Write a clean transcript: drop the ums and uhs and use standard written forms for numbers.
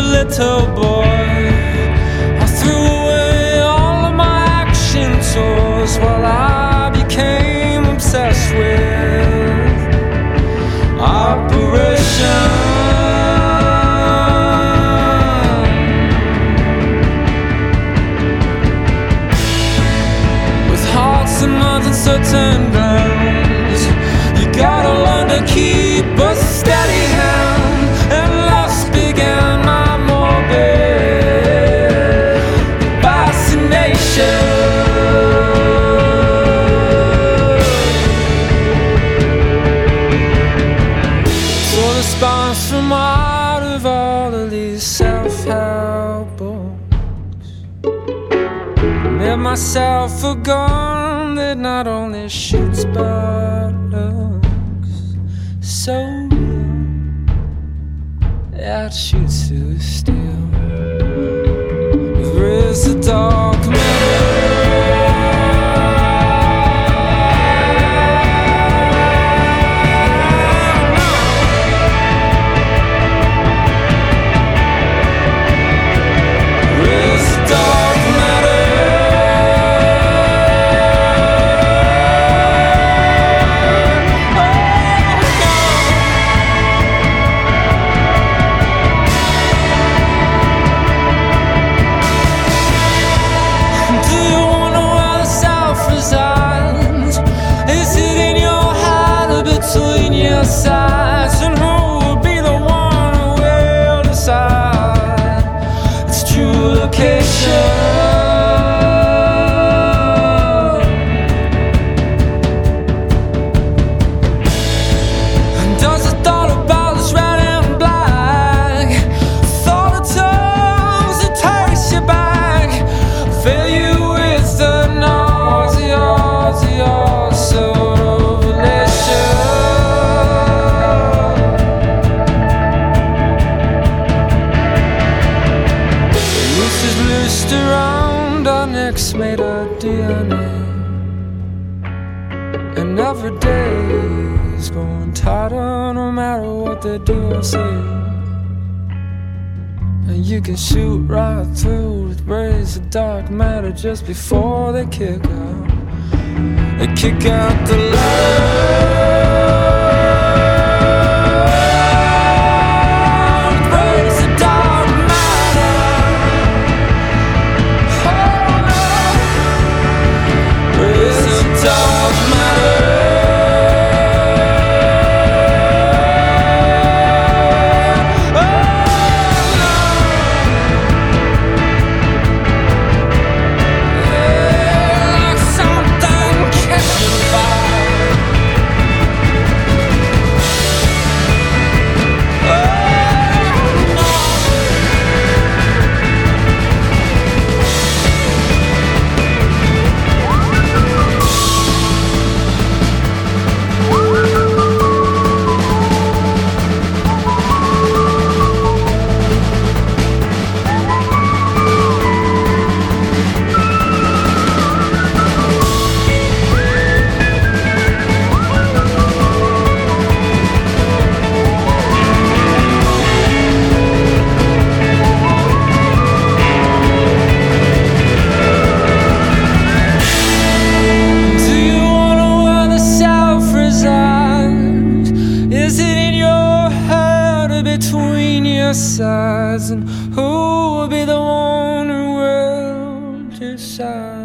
a little boy, I threw away all of my action toys while I became obsessed with Operation. With hearts and minds on certain grounds, you gotta learn to keep a steady hand. And lost began my morbid fascination. So the spawns from out of all of these self-help books, made myself a gun that not only shoots but looks so that shoots through steel. There is a dark matter. Sides, and who will be the one who will decide its true location? And does the thought about this red and black, thought the tongues that taste you back, fill you with the nausea, sort of elation? Around our necks made of DNA, and every day is going tighter no matter what they do or say. And you can shoot right through with rays of dark matter just before they kick out. They kick out the light. Sides, and who will be the one who will decide?